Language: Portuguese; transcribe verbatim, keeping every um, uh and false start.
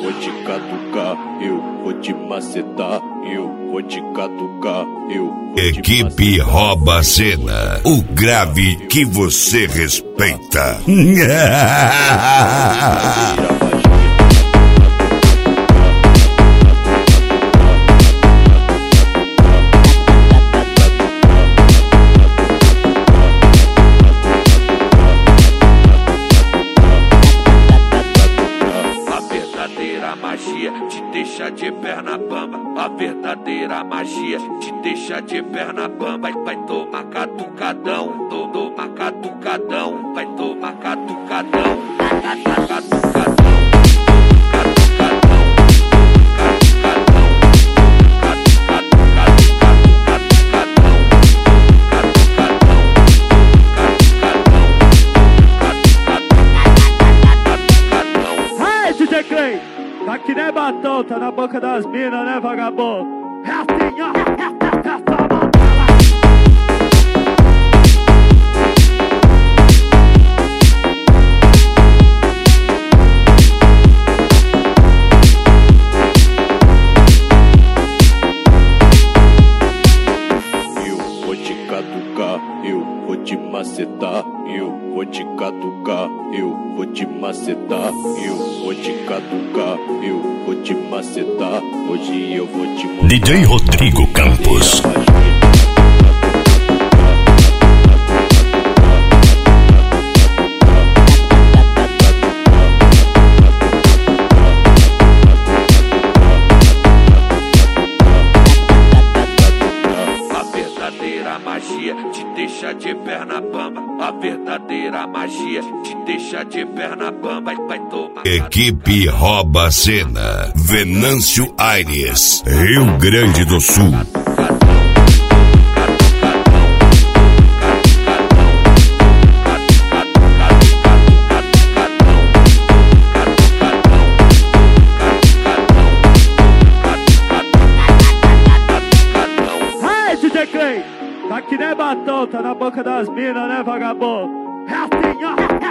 vou te catucar, eu vou te macetar, eu vou te catucar, eu vou te Equipe rouba a cena, o grave que você respeita. Magia te deixa de perna bamba, a verdadeira magia te deixa de perna bamba. Vai tomar catucadão, toma catucadão, vai tomar catucadão, catucadão. Tá que nem batom, tá na boca das minas, né, vagabundo? É assim, ó, é, é, é só balela. Eu vou te catucar, eu vou te macetar, eu vou te catucar, eu vou te macetar, eu vou te catucar, eu vou te macetar. Hoje eu vou te mostrar. D J Rodrigo Campos. A magia te deixa de perna bamba, a verdadeira magia te deixa de perna bamba. Vai tomar. Equipe rouba a cena, Venâncio Aires, Rio Grande do Sul. Tá que nem batom, tá na boca das minas, né, vagabundo? É assim, ó.